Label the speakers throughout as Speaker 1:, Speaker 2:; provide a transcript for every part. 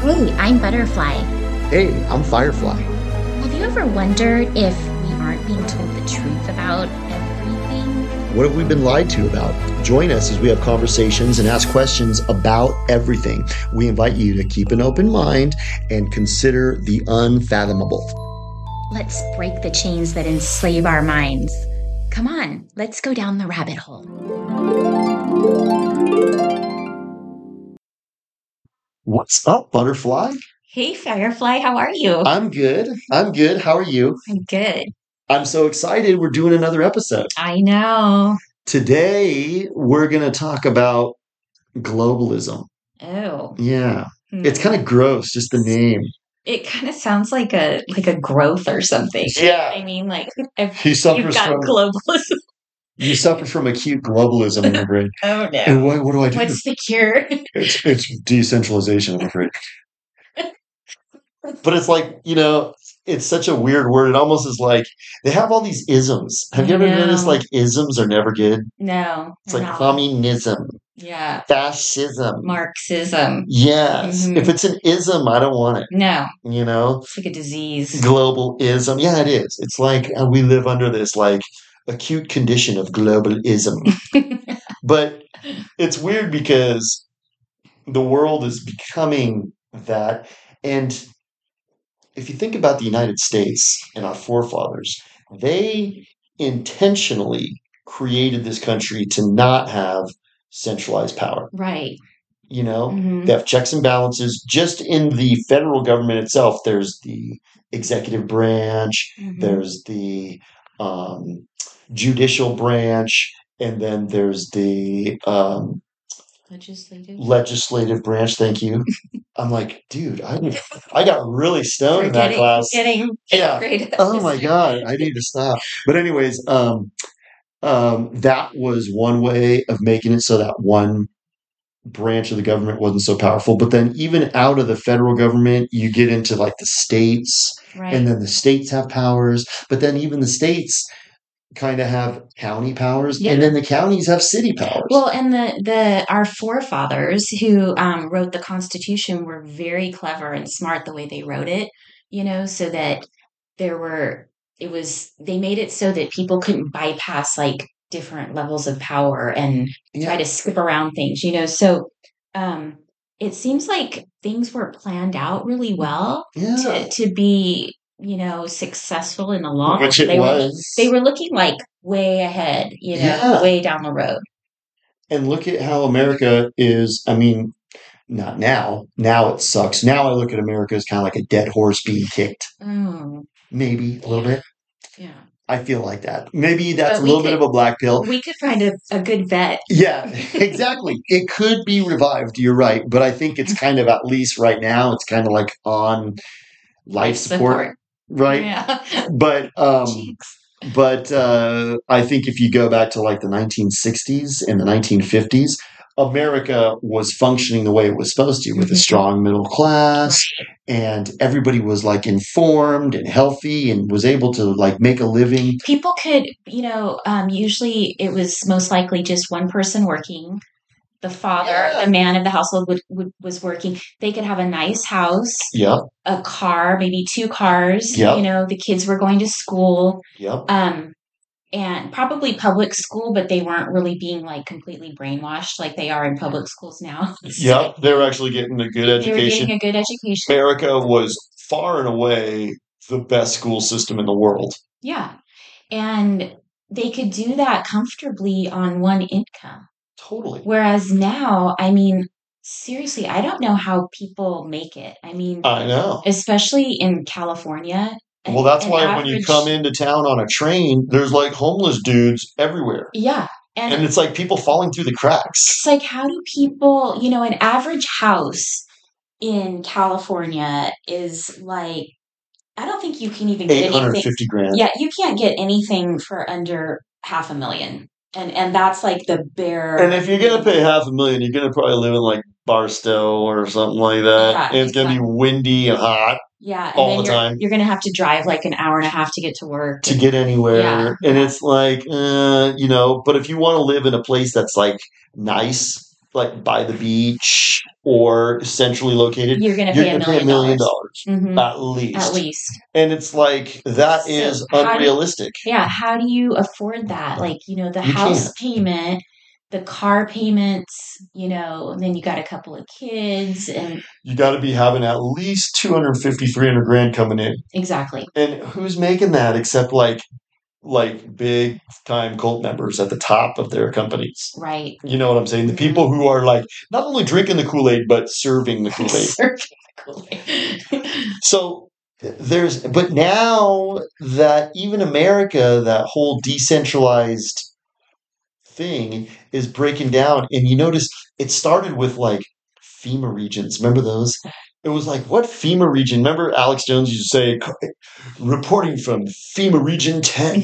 Speaker 1: Hey, I'm Butterfly.
Speaker 2: Hey, I'm Firefly.
Speaker 1: Have you ever wondered if we aren't being told the truth about everything?
Speaker 2: What have we been lied to about? Join us as we have conversations and ask questions about everything. We invite you to keep an open mind and consider the unfathomable.
Speaker 1: Let's break the chains that enslave our minds. Come on, let's go down the rabbit hole.
Speaker 2: What's up, Butterfly?
Speaker 1: Hey, Firefly, how are you?
Speaker 2: I'm good. How are you?
Speaker 1: I'm good.
Speaker 2: I'm so excited. We're doing another episode.
Speaker 1: I know.
Speaker 2: Today, we're going to talk about globalism.
Speaker 1: Oh.
Speaker 2: Yeah. It's kind of gross, just the name.
Speaker 1: It kind of sounds like a growth or something.
Speaker 2: Yeah.
Speaker 1: I mean, like
Speaker 2: You've got
Speaker 1: globalism.
Speaker 2: You suffer from acute globalism, I'm afraid.
Speaker 1: Oh no.
Speaker 2: And what do I do?
Speaker 1: What's the cure?
Speaker 2: It's decentralization, I'm afraid. But it's like, it's such a weird word. It almost is like they have all these isms. Have you ever noticed like isms are never good?
Speaker 1: No.
Speaker 2: It's like communism.
Speaker 1: Yeah.
Speaker 2: Fascism.
Speaker 1: Marxism.
Speaker 2: Yes.
Speaker 1: Mhm.
Speaker 2: If it's an ism, I don't want it.
Speaker 1: No.
Speaker 2: You know?
Speaker 1: It's like a disease.
Speaker 2: Globalism. Yeah, it is. It's like we live under this like acute condition of globalism. But it's weird because the world is becoming that. And if you think about the United States and our forefathers, they intentionally created this country to not have centralized power.
Speaker 1: Right.
Speaker 2: They have checks and balances. Just in the federal government itself, there's the executive branch, there's the judicial branch, and then there's the legislative branch. Thank you. I'm like, dude, I got really stoned in that class.
Speaker 1: Grade.
Speaker 2: Oh my God, I need to stop. But anyways, that was one way of making it so that one branch of the government wasn't so powerful. But then even out of the federal government, you get into like the states, and then the states have powers. But then even the states kind of have county powers, and then the counties have city powers.
Speaker 1: Well, and our forefathers who wrote the Constitution were very clever and smart the way they wrote it, so that they made it so that people couldn't bypass like different levels of power and try to skip around things, so it seems like things were planned out really well to be successful in the long run.
Speaker 2: Which it was.
Speaker 1: They were looking like way ahead, way down the road.
Speaker 2: And look at how America is. I mean, not now. Now it sucks. Now I look at America as kind of like a dead horse being kicked.
Speaker 1: Oh.
Speaker 2: Maybe a little bit.
Speaker 1: Yeah.
Speaker 2: I feel like that. Maybe that's a little bit of a black pill.
Speaker 1: We could find a good vet.
Speaker 2: Yeah, exactly. It could be revived. You're right. But I think it's kind of, at least right now, it's kind of like on life support. Right.
Speaker 1: Yeah.
Speaker 2: But I think if you go back to like the 1960s and the 1950s, America was functioning the way it was supposed to, with a strong middle class, and everybody was like informed and healthy and was able to like make a living.
Speaker 1: People could, usually it was most likely just one person working. The father, the man of the household was working. They could have a nice house, a car, maybe 2 cars. The kids were going to school, and probably public school, but they weren't really being like completely brainwashed like they are in public schools now.
Speaker 2: They were actually getting a good education.
Speaker 1: They were getting a good education.
Speaker 2: America was far and away the best school system in the world.
Speaker 1: Yeah, and they could do that comfortably on one income.
Speaker 2: Totally.
Speaker 1: Whereas now, I mean, seriously, I don't know how people make it. I mean,
Speaker 2: I know.
Speaker 1: Especially in California.
Speaker 2: Well, that's why when you come into town on a train, there's like homeless dudes everywhere.
Speaker 1: Yeah.
Speaker 2: And it's like people falling through the cracks.
Speaker 1: It's like, how do people, an average house in California is like, I don't think you can even get anything.
Speaker 2: $850,000.
Speaker 1: Yeah, you can't get anything for under $500,000. And that's like the bare.
Speaker 2: And if you're gonna pay $500,000, you're gonna probably live in like Barstow or something like that.
Speaker 1: Yeah,
Speaker 2: and it's gonna be windy and hot.
Speaker 1: Yeah, and
Speaker 2: all
Speaker 1: then
Speaker 2: the time.
Speaker 1: You're gonna have to drive like an hour and a half to get to work.
Speaker 2: To get anywhere. And it's like, but if you want to live in a place that's like nice, like by the beach or centrally located,
Speaker 1: you're going to pay
Speaker 2: $1 million
Speaker 1: mm-hmm.
Speaker 2: at least.
Speaker 1: At least.
Speaker 2: And it's like, that is unrealistic.
Speaker 1: How do you afford that? Like, the house payment, the car payments, and then you got a couple of kids, and
Speaker 2: you got to be having at least 250, 300 grand coming in.
Speaker 1: Exactly.
Speaker 2: And who's making that except like big time cult members at the top of their companies?
Speaker 1: Right.
Speaker 2: You know what I'm saying? The people who are like not only drinking the Kool-Aid, but serving the Kool-Aid.
Speaker 1: Serving the Kool-Aid.
Speaker 2: So but now that even America, that whole decentralized thing is breaking down, and you notice it started with like FEMA regions. Remember those? It was like, what FEMA region? Remember Alex Jones used to say, reporting from FEMA region 10.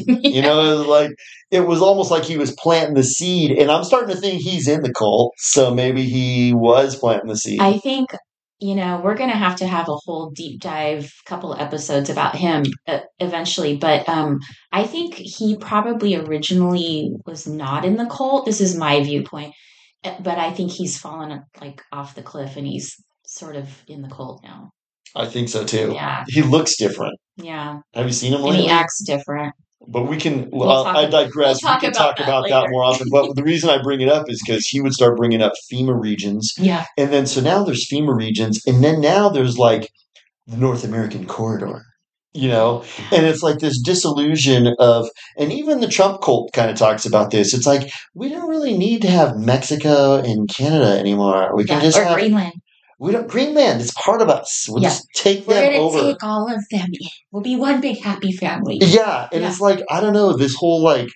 Speaker 2: It was almost like he was planting the seed, and I'm starting to think he's in the cult, so maybe he was planting the seed.
Speaker 1: I think we're going to have a whole deep dive, couple episodes about him eventually. But I think he probably originally was not in the cult. This is my viewpoint. But I think he's fallen like off the cliff, and he's sort of in the cult now.
Speaker 2: I think so too.
Speaker 1: Yeah.
Speaker 2: He looks different.
Speaker 1: Yeah.
Speaker 2: Have you seen him lately?
Speaker 1: And he acts different.
Speaker 2: But we can, I digress. We can talk about that more often. But the reason I bring it up is because he would start bringing up FEMA regions.
Speaker 1: Yeah.
Speaker 2: And then, so now there's FEMA regions. And then now there's like the North American corridor, and it's like this disillusion of, and even the Trump cult kind of talks about this. It's like, we don't really need to have Mexico and Canada anymore. We can just have
Speaker 1: Greenland.
Speaker 2: We don't. Greenland is part of us. We'll just take them over.
Speaker 1: We're going to take all of them in. We'll be one big happy family.
Speaker 2: Yeah, and it's like, I don't know, this whole like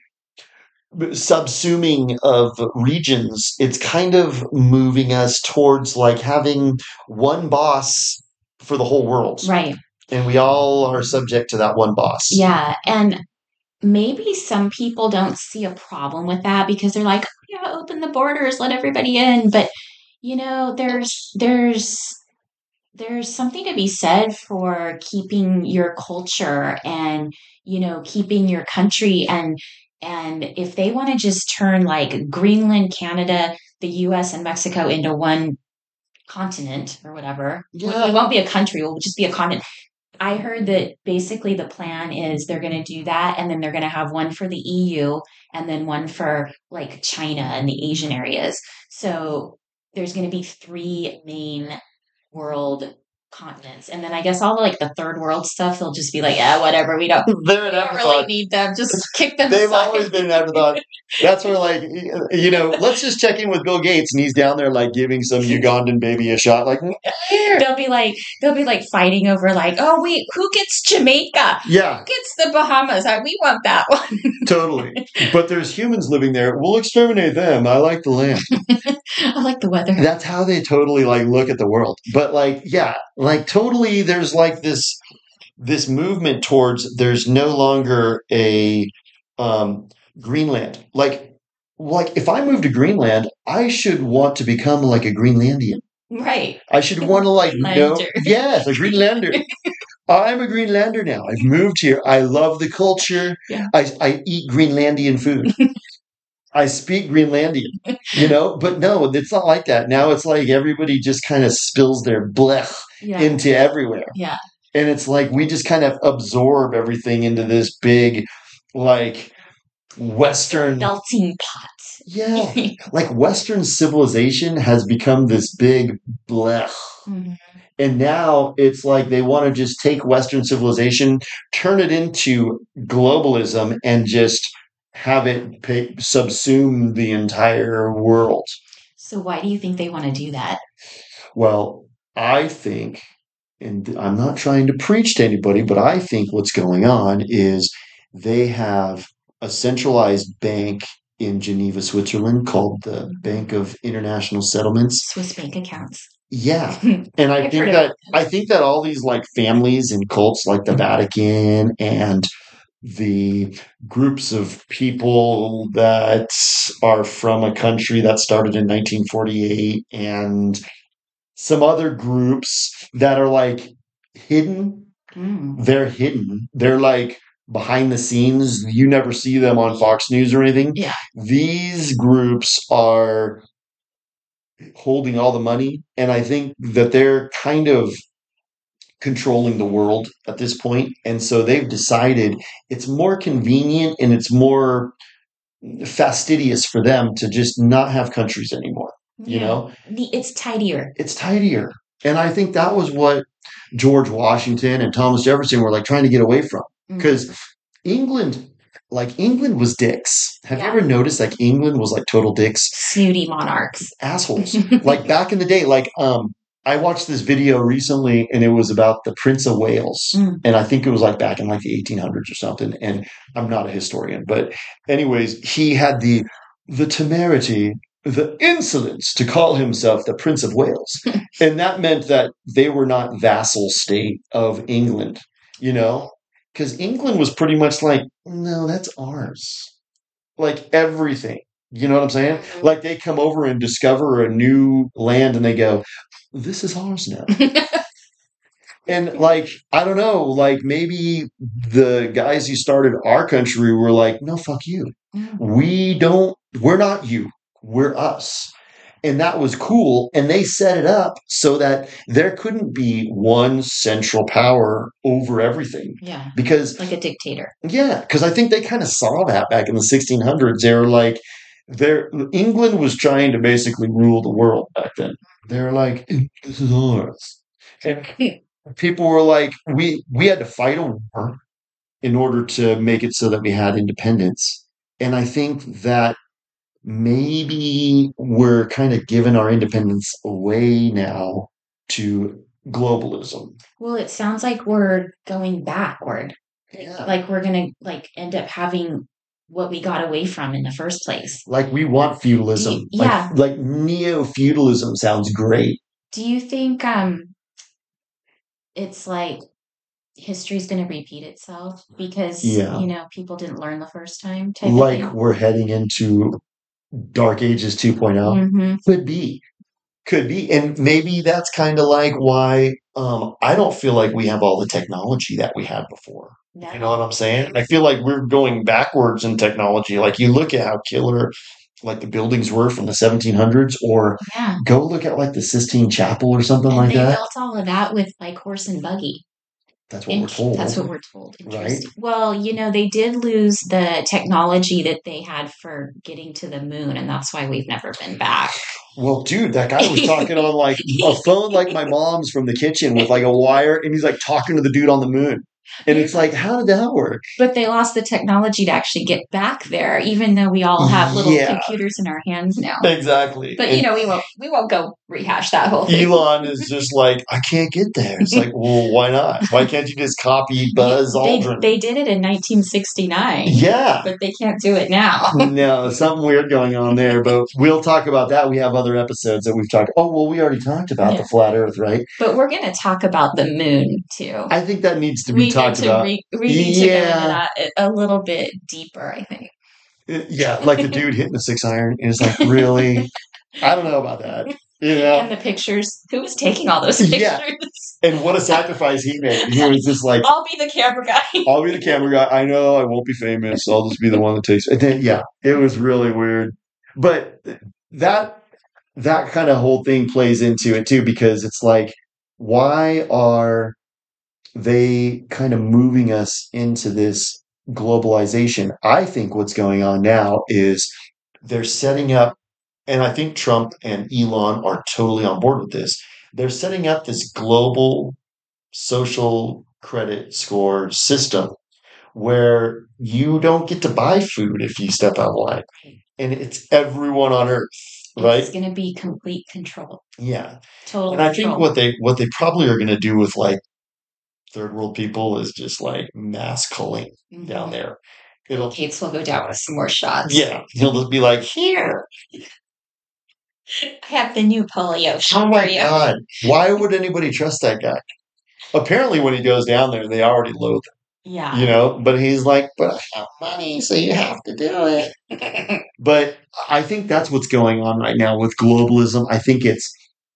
Speaker 2: subsuming of regions, it's kind of moving us towards like having one boss for the whole world.
Speaker 1: Right.
Speaker 2: And we all are subject to that one boss.
Speaker 1: Yeah, and maybe some people don't see a problem with that because they're like, open the borders, let everybody in. But there's something to be said for keeping your culture and keeping your country, and if they want to just turn like Greenland, Canada, the US and Mexico into one continent or whatever, it won't be a country, it will just be a continent. I heard that basically the plan is they're going to do that, and then they're going to have one for the EU and then one for like China and the Asian areas. So there's going to be 3 main world continents, and then I guess all the third world stuff, they'll just be like, whatever, we don't really need them, just kick them
Speaker 2: They've
Speaker 1: aside.
Speaker 2: Always been an afterthought. That's where let's just check in with Bill Gates, and he's down there like giving some Ugandan baby a shot, like
Speaker 1: they'll be like fighting over like, oh wait, who gets Jamaica, who gets the Bahamas, we want that one.
Speaker 2: Totally. But there's humans living there, we'll exterminate them, I like the land.
Speaker 1: I like the weather.
Speaker 2: That's how they totally look at the world. But totally there's like this movement towards there's no longer a Greenland. Like if I move to Greenland, I should want to become like a Greenlandian.
Speaker 1: Right.
Speaker 2: I should want to know. Yes, a Greenlander. I'm a Greenlander now. I've moved here. I love the culture.
Speaker 1: Yeah.
Speaker 2: I eat Greenlandian food. I speak Greenlandian, but no, it's not like that. Now it's like everybody just kind of spills their blech into everywhere.
Speaker 1: Yeah.
Speaker 2: And it's like we just kind of absorb everything into this big, Western
Speaker 1: melting pot.
Speaker 2: Yeah. Western civilization has become this big blech.
Speaker 1: Mm-hmm.
Speaker 2: And now it's like they want to just take Western civilization, turn it into globalism, and just have it subsume the entire world.
Speaker 1: So why do you think they want to do that?
Speaker 2: Well, I think, and I'm not trying to preach to anybody, but I think what's going on is they have a centralized bank in Geneva, Switzerland, called the Bank of International Settlements.
Speaker 1: Swiss bank accounts.
Speaker 2: Yeah. And I think that all these families and cults like the Vatican and the groups of people that are from a country that started in 1948 and some other groups that are hidden. They're hidden. They're behind the scenes. You never see them on Fox News or anything.
Speaker 1: Yeah.
Speaker 2: These groups are holding all the money. And I think that they're kind of controlling the world at this point. And so they've decided it's more convenient and it's more fastidious for them to just not have countries anymore. You know,
Speaker 1: it's tidier.
Speaker 2: It's tidier. And I think that was what George Washington and Thomas Jefferson were like trying to get away from. Because England was dicks. Have you ever noticed like England was like total dicks?
Speaker 1: Snooty monarchs.
Speaker 2: Assholes. Like back in the day, like I watched this video recently and it was about the Prince of Wales. And I think it was like back in like the 1800s or something. And I'm not a historian, but anyways, he had the temerity, the insolence to call himself the Prince of Wales. And that meant that they were not vassal state of England, you know? Because England was pretty much like, no, that's ours. Like everything. You know what I'm saying? Like they come over and discover a new land and they go, this is ours now. And like, I don't know, like maybe the guys who started our country were like, no, fuck you. We're not you. We're us. And that was cool. And they set it up so that there couldn't be one central power over everything.
Speaker 1: Yeah.
Speaker 2: Because
Speaker 1: like a dictator.
Speaker 2: Yeah. Because I think they kind of saw that back in the 1600s. They were like, England was trying to basically rule the world back then. They're like, this is ours. And people were like, we had to fight a war in order to make it so that we had independence. And I think that maybe we're kind of giving our independence away now to globalism.
Speaker 1: Well, it sounds like we're going backward. Yeah. Like we're going to like end up having what we got away from in the first place.
Speaker 2: Like we want feudalism.
Speaker 1: Yeah.
Speaker 2: Like neo-feudalism sounds great.
Speaker 1: Do you think it's like history's going to repeat itself because, people didn't learn the first time?
Speaker 2: Like we're heading into Dark Ages 2.0.
Speaker 1: Mm-hmm.
Speaker 2: Could be. And maybe that's kind of like why I don't feel like we have all the technology that we had before. No. You know what I'm saying? I feel like we're going backwards in technology. Like you look at how killer like the buildings were from the 1700s, or go look at like the Sistine Chapel or something like that.
Speaker 1: They built all of that with like horse and buggy.
Speaker 2: That's what we're told.
Speaker 1: That's what we're told.
Speaker 2: Right.
Speaker 1: Well, they did lose the technology that they had for getting to the moon, and that's why we've never been back.
Speaker 2: Well, dude, that guy was talking on like a phone like my mom's from the kitchen with like a wire, and he's like talking to the dude on the moon. And it's like, how did that work?
Speaker 1: But they lost the technology to actually get back there, even though we all have little computers in our hands now.
Speaker 2: Exactly.
Speaker 1: But we won't go rehash that whole thing.
Speaker 2: Elon is just like, I can't get there. It's like, well, why not? Why can't you just copy Buzz Aldrin?
Speaker 1: They did it in 1969.
Speaker 2: Yeah.
Speaker 1: But they can't do it now.
Speaker 2: No, something weird going on there. But we'll talk about that. We have other episodes that we've talked. Oh, well, we already talked about the flat Earth, right?
Speaker 1: But we're going to talk about the moon too.
Speaker 2: I think that needs to be talked about.
Speaker 1: We need to go into that a little bit deeper, I think.
Speaker 2: Yeah, like the dude hitting the 6-iron is like, really? I don't know about that.
Speaker 1: And the pictures. Who was taking all those pictures?
Speaker 2: Yeah. And what a sacrifice he made. He was just like,
Speaker 1: I'll be the camera guy.
Speaker 2: I'll be the camera guy. I know I won't be famous. I'll just be the one that takes it. And then, it was really weird. But that kind of whole thing plays into it too, because it's like, why are they kind of moving us into this globalization? I think what's going on now is they're setting up, and I think Trump and Elon are totally on board with this. They're setting up this global social credit score system where you don't get to buy food if you step out of line. And it's everyone on Earth. Right?
Speaker 1: It's going to be complete control.
Speaker 2: Yeah.
Speaker 1: Total
Speaker 2: And I think what they probably are going to do with like third world people is just like mass culling down there.
Speaker 1: Gates will go down with some more shots.
Speaker 2: Yeah. He'll just be like, here.
Speaker 1: I have the new polio shot.
Speaker 2: Oh my God. Why would anybody trust that guy? Apparently when he goes down there, they already loathe him.
Speaker 1: Yeah.
Speaker 2: But he's like, but I have money, so you have to do it. But I think that's what's going on right now with globalism. I think it's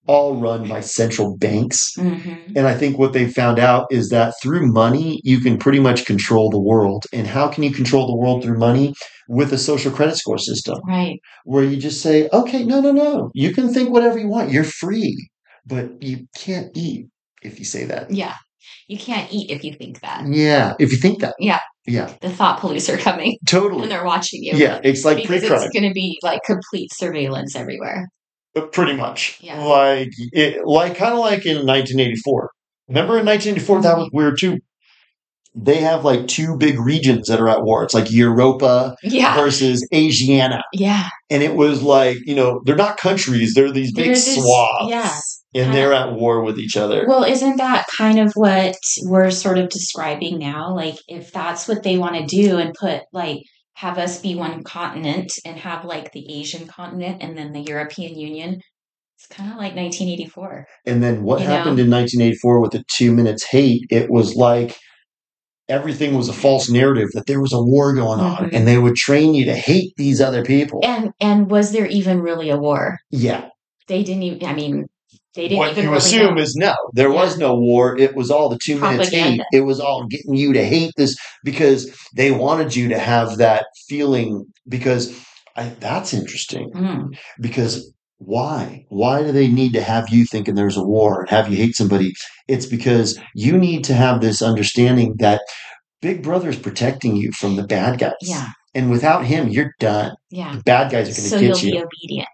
Speaker 2: all run by central banks.
Speaker 1: Mm-hmm.
Speaker 2: And I think what they found out is that through money, you can pretty much control the world. And how can you control the world through money? With a social credit score system.
Speaker 1: Right.
Speaker 2: Where you just say, okay, no. You can think whatever you want. You're free. But you can't eat if you say that.
Speaker 1: Yeah. You can't eat if you think that.
Speaker 2: Yeah. If you think that.
Speaker 1: Yeah.
Speaker 2: Yeah.
Speaker 1: The thought police are coming.
Speaker 2: Totally.
Speaker 1: And they're watching you.
Speaker 2: Yeah. It's like
Speaker 1: pre-crime. Because it's going to be like complete surveillance everywhere.
Speaker 2: Pretty much.
Speaker 1: Yeah.
Speaker 2: Kind of like in 1984. Remember in 1984, that was weird too. They have like two big regions that are at war. It's like Europa versus Asiana.
Speaker 1: Yeah.
Speaker 2: And it was like, they're not countries. They're these big swaths.
Speaker 1: Yeah.
Speaker 2: And they're at war with each other.
Speaker 1: Well, isn't that kind of what we're sort of describing now? Like, if that's what they want to do and have us be one continent and have like the Asian continent and then the European Union, it's kind of like 1984.
Speaker 2: And then what happened in 1984 with the 2 minutes hate? It was like everything was a false narrative that there was a war going on, and they would train you to hate these other people.
Speaker 1: And was there even really a war?
Speaker 2: Yeah.
Speaker 1: They didn't even, they didn't
Speaker 2: what
Speaker 1: even
Speaker 2: you
Speaker 1: really
Speaker 2: assume
Speaker 1: know.
Speaker 2: Is no, there was no war. It was all the 2 minutes hate. It was all getting you to hate this because they wanted you to have that feeling. Because that's interesting. Because why? Why do they need to have you thinking there's a war and have you hate somebody? It's because you need to have this understanding that Big Brother is protecting you from the bad guys.
Speaker 1: Yeah.
Speaker 2: And without him, you're done.
Speaker 1: Yeah.
Speaker 2: The bad guys are going to get you.
Speaker 1: So you'll be obedient.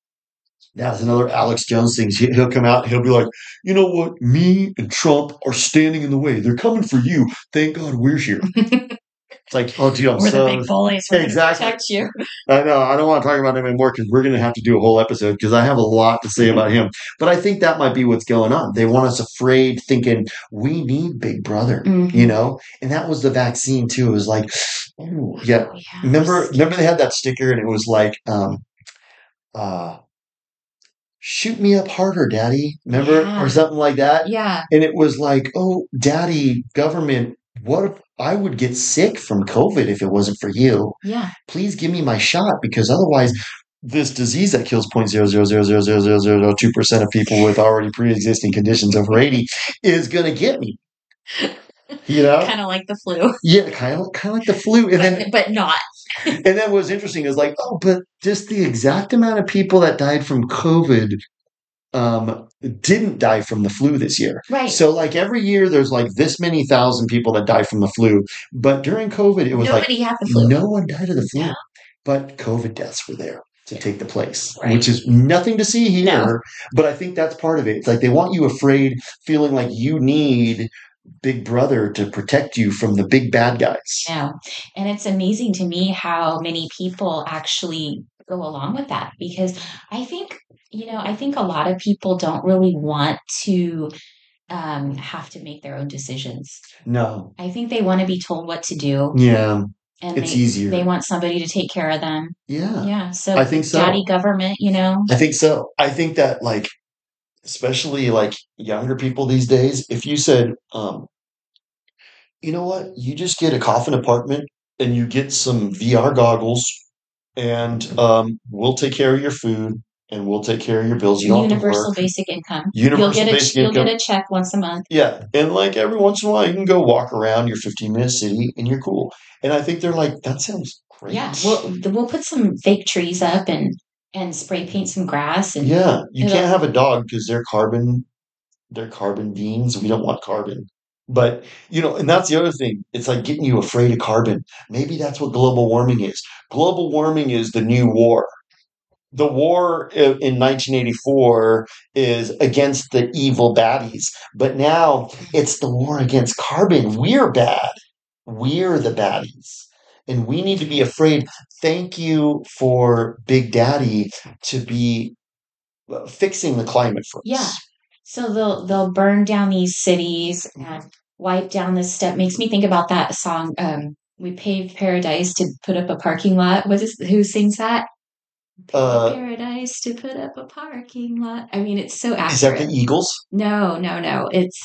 Speaker 2: That's another Alex Jones thing. He'll come out and he'll be like, you know what? Me and Trump are standing in the way. They're coming for you. Thank God we're here. It's like, oh, dude,
Speaker 1: we're the big bullies. We're going to protect you.
Speaker 2: I know. I don't want to talk about him anymore because we're going to have to do a whole episode because I have a lot to say about him. But I think that might be what's going on. They want us afraid, thinking we need Big Brother, And that was the vaccine too. It was like, oh, yeah. Remember they had that sticker and it was like, shoot me up harder, Daddy. Remember? Yeah. Or something like that.
Speaker 1: Yeah.
Speaker 2: And it was like, oh, Daddy, government, what if I would get sick from COVID if it wasn't for you?
Speaker 1: Yeah.
Speaker 2: Please give me my shot because otherwise this disease that kills 0.0000002% of people with already pre-existing conditions over 80 is going to get me.
Speaker 1: Kind of like the flu.
Speaker 2: Yeah, kind of like the flu. And
Speaker 1: but not.
Speaker 2: And then what was interesting is like, but just the exact amount of people that died from COVID didn't die from the flu this year.
Speaker 1: Right.
Speaker 2: So like every year there's like this many thousand people that die from the flu. But during COVID, it was
Speaker 1: nobody had the flu.
Speaker 2: No one died of the flu. Yeah. But COVID deaths were there to take the place, which is nothing to see here. No. But I think that's part of it. It's like they want you afraid, feeling like you need Big Brother to protect you from the big bad guys.
Speaker 1: Yeah. And it's amazing to me how many people actually go along with that because I think a lot of people don't really want to have to make their own decisions.
Speaker 2: No.
Speaker 1: I think they want to be told what to do.
Speaker 2: Yeah.
Speaker 1: And
Speaker 2: it's easier.
Speaker 1: They want somebody to take care of them.
Speaker 2: Yeah.
Speaker 1: Yeah. So
Speaker 2: I think so.
Speaker 1: Daddy government,
Speaker 2: I think so. I think that like especially like younger people these days, if you said, you know what, you just get a coffin apartment and you get some VR goggles and we'll take care of your food and we'll take care of your bills. You don't
Speaker 1: Universal basic income.
Speaker 2: You'll
Speaker 1: get a check once a month.
Speaker 2: Yeah. And like every once in a while you can go walk around your 15-minute city and you're cool. And I think they're like, that sounds great.
Speaker 1: Yeah. We'll put some fake trees up and spray paint some grass. And
Speaker 2: yeah. You can't have a dog because they're carbon beings. We don't want carbon. But, and that's the other thing. It's like getting you afraid of carbon. Maybe that's what global warming is. Global warming is the new war. The war in 1984 is against the evil baddies. But now it's the war against carbon. We're bad. We're the baddies. And we need to be afraid. Thank you for Big Daddy to be fixing the climate for us.
Speaker 1: Yeah. So they'll burn down these cities and wipe down this stuff. Makes me think about that song. We paved paradise to put up a parking lot. Who sings that? Paradise to put up a parking lot. I mean, it's so accurate.
Speaker 2: Is that the Eagles?
Speaker 1: No. It's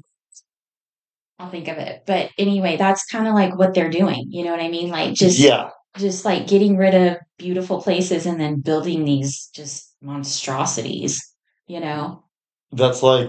Speaker 1: I'll think of it. But anyway, that's kind of like what they're doing. You know what I mean? Like just like getting rid of beautiful places and then building these just monstrosities. you know?
Speaker 2: That's like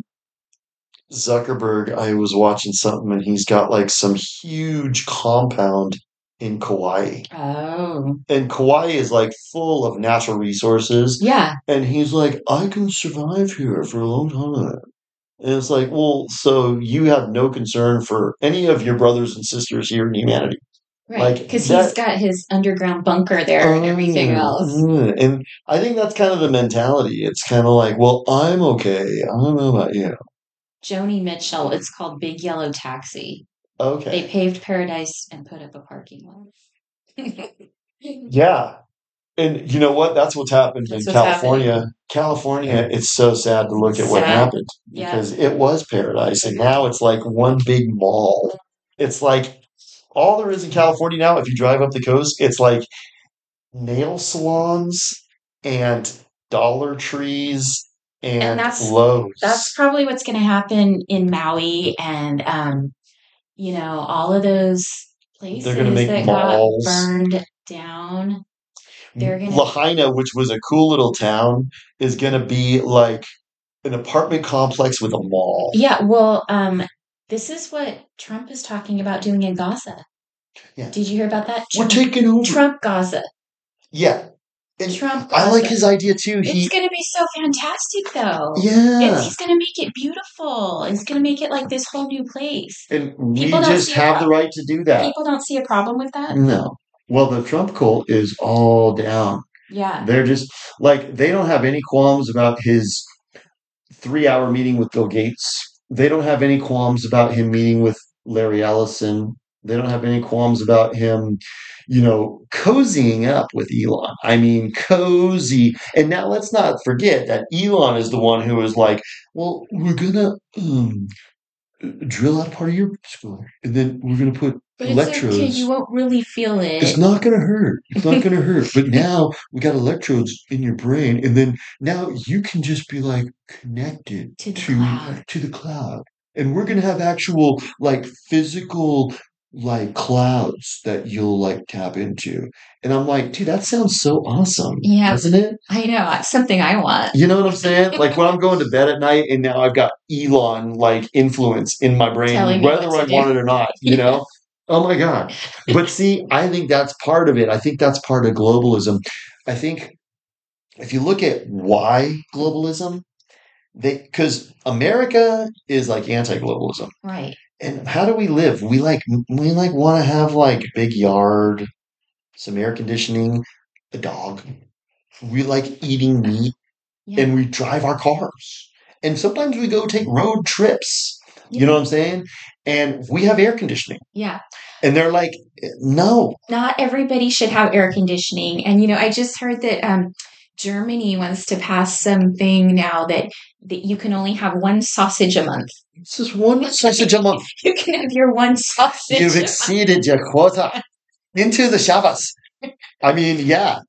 Speaker 2: Zuckerberg. I was watching something and he's got like some huge compound in Kauai.
Speaker 1: Oh.
Speaker 2: And Kauai is like full of natural resources.
Speaker 1: Yeah.
Speaker 2: And he's like, I can survive here for a long time. And it's like, well, so you have no concern for any of your brothers and sisters here in humanity.
Speaker 1: Right, because he's got his underground bunker there and everything else.
Speaker 2: And I think that's kind of the mentality. It's kind of like, well, I'm okay. I don't know about you.
Speaker 1: Joni Mitchell, it's called Big Yellow Taxi.
Speaker 2: Okay.
Speaker 1: They paved paradise and put up a parking lot.
Speaker 2: Yeah. And you know what? That's what's happened in California. Happening. California, it's so sad to look at what happened because it was paradise. And now it's like one big mall. It's like all there is in California now, if you drive up the coast, it's like nail salons and Dollar Trees and Lowe's.
Speaker 1: That's probably what's going to happen in Maui and, all of those places
Speaker 2: they're gonna make
Speaker 1: that
Speaker 2: malls.
Speaker 1: got burned down.
Speaker 2: Lahaina, which was a cool little town, is going to be like an apartment complex with a mall.
Speaker 1: Yeah, well, this is what Trump is talking about doing in Gaza. Yeah. Did you hear about that?
Speaker 2: We're taking over.
Speaker 1: Trump Gaza.
Speaker 2: Yeah.
Speaker 1: And Trump Gaza.
Speaker 2: I like his idea too.
Speaker 1: It's going to be so fantastic, though.
Speaker 2: Yeah.
Speaker 1: He's going to make it beautiful. He's going to make it like this whole new place.
Speaker 2: And we just have the right to do that.
Speaker 1: People don't see a problem with that?
Speaker 2: No. Well, the Trump cult is all down.
Speaker 1: Yeah.
Speaker 2: They're just like, they don't have any qualms about his 3-hour meeting with Bill Gates. They don't have any qualms about him meeting with Larry Ellison. They don't have any qualms about him, cozying up with Elon. I mean, cozy. And now let's not forget that Elon is the one who is like, well, we're going to drill out part of your skull, and then we're going to put electrodes.
Speaker 1: It's okay. You won't really feel it.
Speaker 2: It's not going to hurt. It's not going to hurt. But now we got electrodes in your brain, and then now you can just be like connected
Speaker 1: to the
Speaker 2: cloud. And we're going to have actual like physical like clouds that you'll like tap into. And I'm like, dude, that sounds so awesome.
Speaker 1: Yeah.
Speaker 2: Doesn't it?
Speaker 1: I know. It's something I want.
Speaker 2: You know what I'm saying? Like when I'm going to bed at night and now I've got Elon like influence in my brain, whether I want it or not, you know? Oh my God. But see, I think that's part of it. I think that's part of globalism. I think if you look at why globalism, because America is like anti-globalism.
Speaker 1: Right.
Speaker 2: And how do we live? We want to have like a big yard, some air conditioning, a dog. We like eating meat, and we drive our cars. And sometimes we go take road trips. You know what I'm saying? And we have air conditioning.
Speaker 1: Yeah.
Speaker 2: And they're like, no.
Speaker 1: Not everybody should have air conditioning. And, I just heard that Germany wants to pass something now that you can only have one sausage a month.
Speaker 2: It's just one sausage a month.
Speaker 1: You can have your one sausage.
Speaker 2: You've exceeded your quota into the Shabbos. I mean, yeah.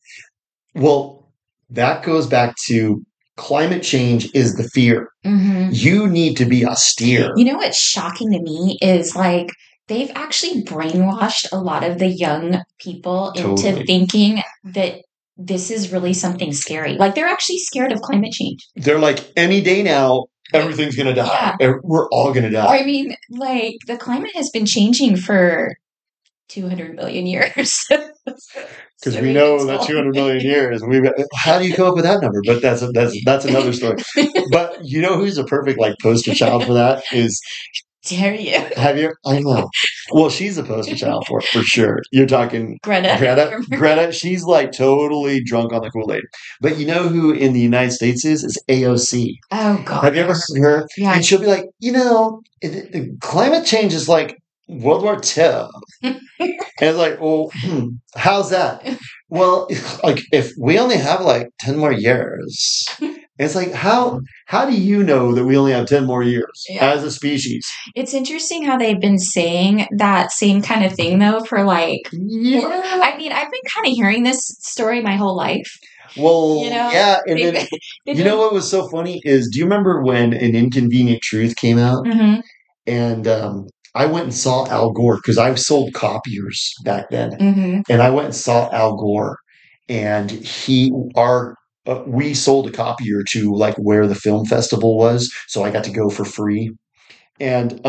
Speaker 2: Well, that goes back to climate change is the fear.
Speaker 1: Mm-hmm.
Speaker 2: You need to be austere.
Speaker 1: You know what's shocking to me is like they've actually brainwashed a lot of the young people into thinking that this is really something scary. Like they're actually scared of climate change.
Speaker 2: They're like, any day now, everything's going to die. Yeah. We're all going to die.
Speaker 1: I mean, like the climate has been changing for 200 million years.
Speaker 2: Because we know that 200 million years. How do you come up with that number? But that's another story. But you know who's a perfect like poster child for that is.
Speaker 1: Dare you?
Speaker 2: Have you? I know. Well, she's a poster child for sure. You're talking
Speaker 1: Greta.
Speaker 2: Greta, she's like totally drunk on the Kool-Aid. But you know who in the United States is AOC.
Speaker 1: Oh God.
Speaker 2: Have you ever heard her?
Speaker 1: Yeah.
Speaker 2: And she'll be like, climate change is like World War II. And it's like, well, how's that? Well, like if we only have like 10 more years. It's like, how do you know that we only have 10 more years as a species?
Speaker 1: It's interesting how they've been saying that same kind of thing, though, for like... Yeah. I mean, I've been kind of hearing this story my whole life.
Speaker 2: Well, yeah. And then, you know what was so funny is, do you remember when An Inconvenient Truth came out?
Speaker 1: Mm-hmm.
Speaker 2: And I went and saw Al Gore, because I've sold copiers back then.
Speaker 1: Mm-hmm.
Speaker 2: And I went and saw Al Gore. And our we sold a copy or two, like where the film festival was, so I got to go for free. And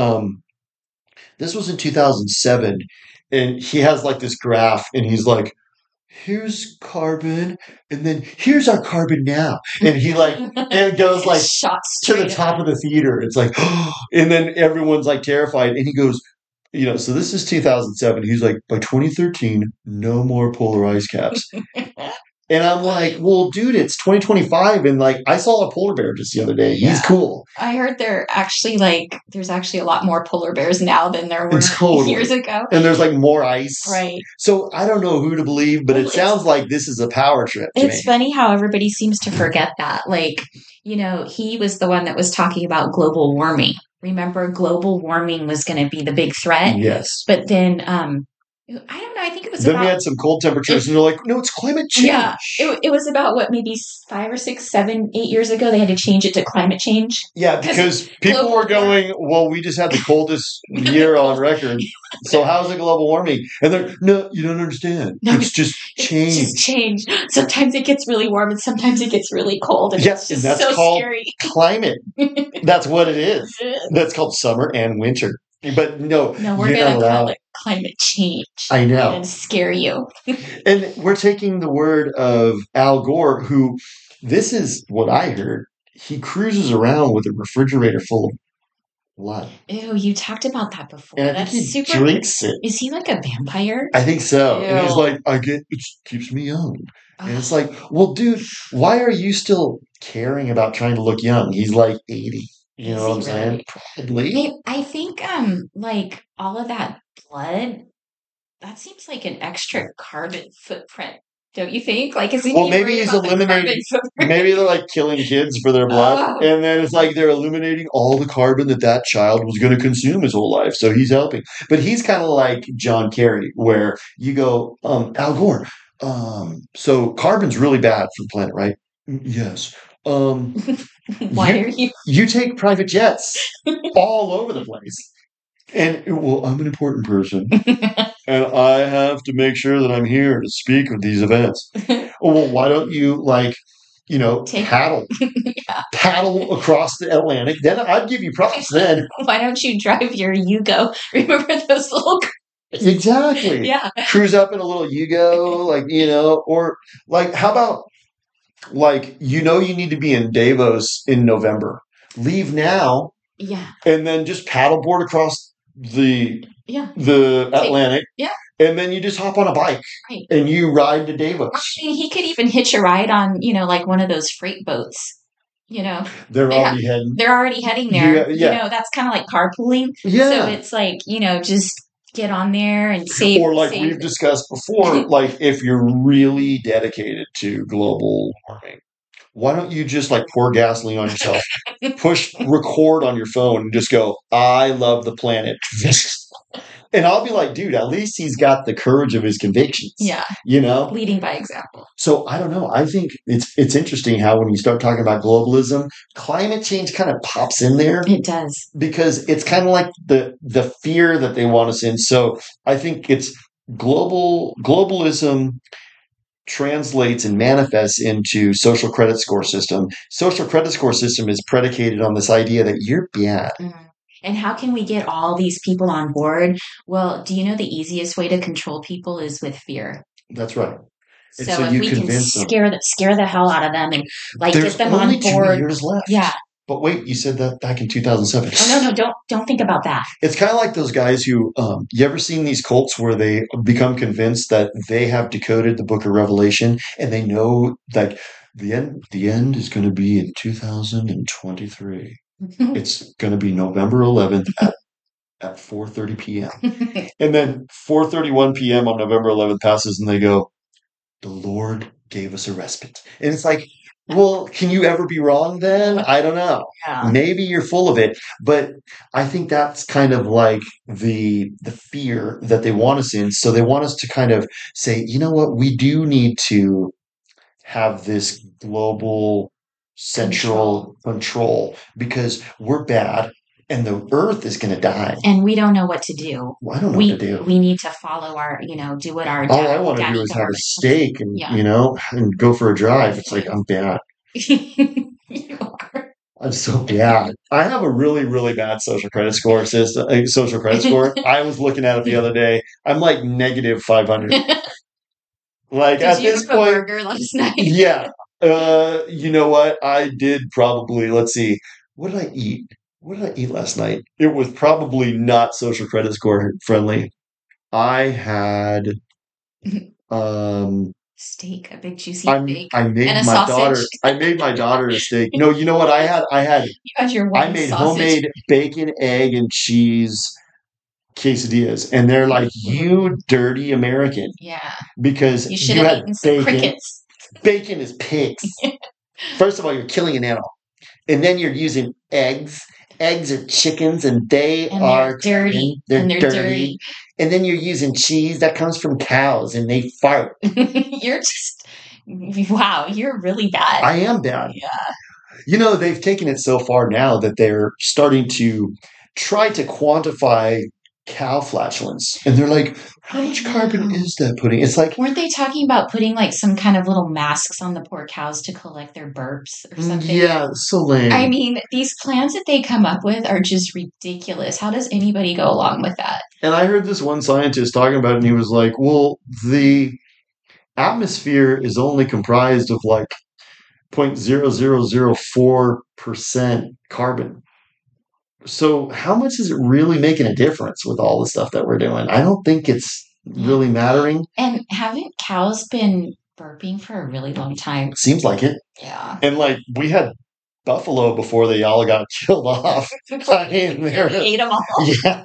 Speaker 2: this was in 2007, and he has like this graph, and he's like, here's carbon, and then here's our carbon now. And he like, and it goes like to the top of the theater. It's like, and then everyone's like terrified. And he goes, so this is 2007. He's like, by 2013, no more polar ice caps. And I'm like, well, dude, it's 2025. And like, I saw a polar bear just the other day. He's cool.
Speaker 1: I heard there's actually a lot more polar bears now than there were years ago.
Speaker 2: And there's like more ice.
Speaker 1: Right.
Speaker 2: So I don't know who to believe, but it sounds like this is a power trip.
Speaker 1: It's funny how everybody seems to forget that. Like, he was the one that was talking about global warming. Remember, global warming was going to be the big threat.
Speaker 2: Yes.
Speaker 1: But then, I don't know. I think it was
Speaker 2: then we had some cold temperatures, and they're like, no, it's climate change.
Speaker 1: Yeah, it was about maybe 5 or 6, 7, 8 years ago. They had to change it to climate change.
Speaker 2: Yeah, because people were going, well, we just had the coldest year on record, so how's it global warming? And they're, no, you don't understand. No, it's just change.
Speaker 1: It's just change. Sometimes it gets really warm, and sometimes it gets really cold. And
Speaker 2: yes, and that's so called scary. Climate. That's what it is. That's called summer and winter. But no,
Speaker 1: we're going to call it climate change.
Speaker 2: I know.
Speaker 1: And scare you.
Speaker 2: And we're taking the word of Al Gore, who, this is what I heard, he cruises around with a refrigerator full of blood.
Speaker 1: Ew, you talked about that before.
Speaker 2: And I think he drinks it.
Speaker 1: Is he like a vampire?
Speaker 2: I think so. Ew. And he's like, it keeps me young. And it's like, well, dude, why are you still caring about trying to look young? He's like 80. You know what I'm saying? Probably.
Speaker 1: I think like all of that blood, that seems like an extra carbon footprint. Don't you think? Like,
Speaker 2: maybe he's eliminating. Maybe they're like killing kids for their blood, and then it's like they're eliminating all the carbon that child was going to consume his whole life. So he's helping, but he's kind of like John Kerry, where you go, Al Gore. So carbon's really bad for the planet, right? Yes.
Speaker 1: Why are you?
Speaker 2: You take private jets all over the place. And, well, I'm an important person. And I have to make sure that I'm here to speak at these events. Well, why don't you, paddle? Yeah. Paddle across the Atlantic. Then I'd give you props then.
Speaker 1: Why don't you drive your Yugo? Remember those little cars?
Speaker 2: Exactly.
Speaker 1: Yeah.
Speaker 2: Cruise up in a little Yugo, or how about, you need to be in Davos in November. Leave now.
Speaker 1: Yeah.
Speaker 2: And then just paddleboard across the Atlantic.
Speaker 1: Yeah.
Speaker 2: And then you just hop on a bike and you ride to Davos.
Speaker 1: I mean, he could even hitch a ride on, like one of those freight boats.
Speaker 2: They're already heading.
Speaker 1: They're already heading there. Yeah. That's kind of like carpooling.
Speaker 2: Yeah.
Speaker 1: So it's like, just get on there and save.
Speaker 2: Or we've discussed before, if you're really dedicated to global warming, why don't you just pour gasoline on yourself, push record on your phone, and just go, I love the planet. And I'll be like, dude, at least he's got the courage of his convictions.
Speaker 1: Yeah. Leading by example.
Speaker 2: So I don't know. I think it's interesting how when you start talking about globalism, climate change kind of pops in there.
Speaker 1: It does.
Speaker 2: Because it's kind of like the fear that they want us in. So I think it's globalism translates and manifests into social credit score system. Social credit score system is predicated on this idea that you're bad.
Speaker 1: Mm-hmm. And how can we get all these people on board? Well, do you know the easiest way to control people is with fear?
Speaker 2: That's right.
Speaker 1: So if we can scare the hell out of them and get them on board.
Speaker 2: There's only 2 years left.
Speaker 1: Yeah.
Speaker 2: But wait, you said that back in 2007.
Speaker 1: Oh, no, don't think about that.
Speaker 2: It's kind of like those guys who, you ever seen these cults where they become convinced that they have decoded the book of Revelation and they know the end is going to be in 2023. It's going to be November 11th at 4:30 p.m. And then 4:31 p.m. on November 11th passes and they go, the Lord gave us a respite. And it's like, well, can you ever be wrong then? I don't know.
Speaker 1: Yeah.
Speaker 2: Maybe you're full of it. But I think that's kind of like the fear that they want us in. So they want us to kind of say, you know what? We do need to have this global central control because we're bad And the earth is going to die.
Speaker 1: And we don't know what to do.
Speaker 2: Well, I don't know what to do.
Speaker 1: We need to follow our, do what our
Speaker 2: all I want to do is have a steak and, and go for a drive. It's like, I'm bad.
Speaker 1: You are.
Speaker 2: I'm so bad. I have a really, really bad social credit score. I was looking at it the other day. I'm like negative 500. Like at this point, a
Speaker 1: burger last night?
Speaker 2: Yeah. You know what? I did probably. Let's see. What did I eat? What did I eat last night? It was probably not social credit score friendly. I had
Speaker 1: steak, a big juicy steak.
Speaker 2: I made my daughter a steak. No, you know what I had?
Speaker 1: You got your
Speaker 2: I made homemade bacon, egg, and cheese quesadillas, and they're like, you dirty American.
Speaker 1: Yeah.
Speaker 2: Because
Speaker 1: you should have eaten some crickets.
Speaker 2: Bacon is pigs. First of all, you're killing an animal. And then you're using eggs. Eggs are chickens, and they're
Speaker 1: dirty.
Speaker 2: They're dirty. And then you're using cheese that comes from cows, and they fart.
Speaker 1: Wow, you're really bad.
Speaker 2: I am bad.
Speaker 1: Yeah.
Speaker 2: They've taken it so far now that they're starting to try to quantify cow flatulence. And they're like, how much carbon is that putting? It's like,
Speaker 1: weren't they talking about putting like some kind of little masks on the poor cows to collect their burps or something?
Speaker 2: Yeah, so lame.
Speaker 1: I mean, these plans that they come up with are just ridiculous. How does anybody go along with that?
Speaker 2: And I heard this one scientist talking about it, and he was like, well, the atmosphere is only comprised of like 0.0004% carbon. So how much is it really making a difference with all the stuff that we're doing? I don't think it's really mattering.
Speaker 1: And haven't cows been burping for a really long time?
Speaker 2: Seems like it.
Speaker 1: Yeah.
Speaker 2: And like we had buffalo before they all got killed off. I mean,
Speaker 1: they ate them all.
Speaker 2: Yeah.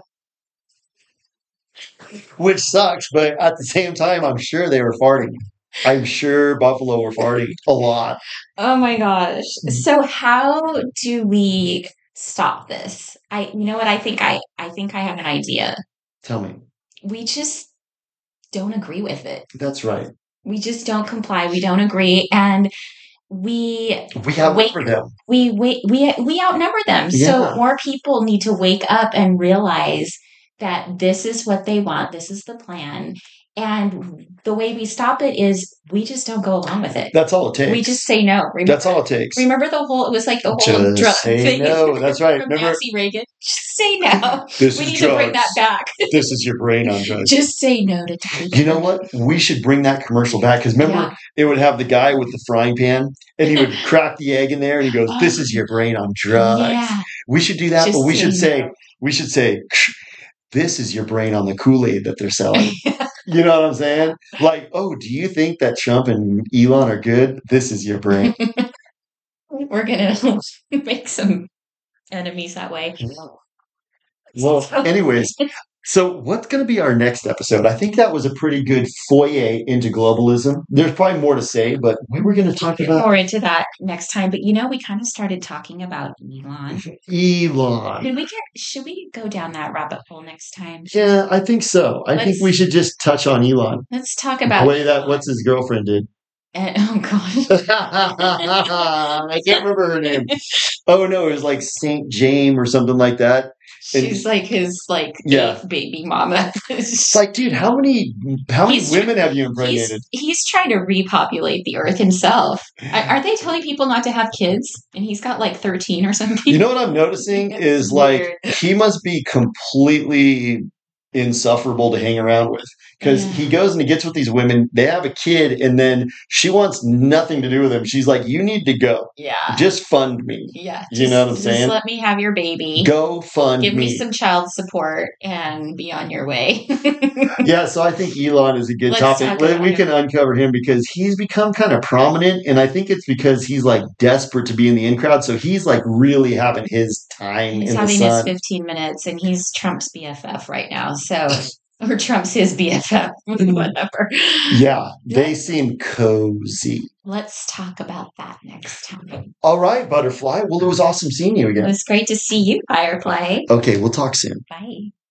Speaker 2: Which sucks, but at the same time, I'm sure they were farting. I'm sure buffalo were farting a lot.
Speaker 1: Oh my gosh. So how do we stop this? You know what? I think I have an idea.
Speaker 2: Tell me.
Speaker 1: We just don't agree with it.
Speaker 2: That's right.
Speaker 1: We just don't comply. We don't agree, and we
Speaker 2: outnumber them.
Speaker 1: We outnumber them. Yeah. So more people need to wake up and realize that this is what they want. This is the plan. And the way we stop it is we just don't go along with it.
Speaker 2: That's all it takes.
Speaker 1: We just say no. Remember,
Speaker 2: that's all it takes.
Speaker 1: Remember it was like the whole drug thing.
Speaker 2: No, that's right.
Speaker 1: From Nancy Reagan. Just say no.
Speaker 2: We
Speaker 1: need to bring that back.
Speaker 2: This is your brain on drugs.
Speaker 1: Just say no to drugs.
Speaker 2: You know what? We should bring that commercial back. Because remember, it would have the guy with the frying pan, and he would crack the egg in there, and he goes, this is your brain on drugs. Yeah. We should do that, but we should say, this is your brain on the Kool-Aid that they're selling. You know what I'm saying? Like, oh, do you think that Trump and Elon are good? This is your brain.
Speaker 1: We're going to make some enemies that way.
Speaker 2: Well, anyways, so what's going to be our next episode? I think that was a pretty good foyer into globalism. There's probably more to say, but we were going to talk about
Speaker 1: more into that next time. But we kind of started talking about Elon. Should we go down that rabbit hole next time?
Speaker 2: Yeah, I think so. I think we should just touch on Elon.
Speaker 1: Let's talk about
Speaker 2: the way what's his girlfriend did.
Speaker 1: Oh gosh.
Speaker 2: I can't remember her name. Oh no, it was like Saint James or something like that.
Speaker 1: She's like his eighth baby mama.
Speaker 2: It's like, dude, how many women have you impregnated?
Speaker 1: He's trying to repopulate the earth himself. Aren't they telling people not to have kids? And he's got like 13 or something.
Speaker 2: You know what I'm noticing is like he must be completely insufferable to hang around with. Because he goes and he gets with these women, they have a kid, and then she wants nothing to do with him. She's like, you need to go.
Speaker 1: Yeah.
Speaker 2: Just fund me.
Speaker 1: Yeah.
Speaker 2: You know what I'm saying?
Speaker 1: Just let me have your baby.
Speaker 2: Go fund me.
Speaker 1: Give me some child support and be on your way.
Speaker 2: Yeah, so I think Elon is a good topic. We can uncover him because he's become kind of prominent, and I think it's because he's like desperate to be in the in crowd, so he's like really having his time in the sun. He's
Speaker 1: having his 15 minutes, and he's Trump's BFF right now, so... Or Trump's his BFF, whatever.
Speaker 2: Yeah, they seem cozy.
Speaker 1: Let's talk about that next time.
Speaker 2: All right, Butterfly. Well, it was awesome seeing you again.
Speaker 1: It was great to see you, Firefly.
Speaker 2: Okay, we'll talk soon.
Speaker 1: Bye.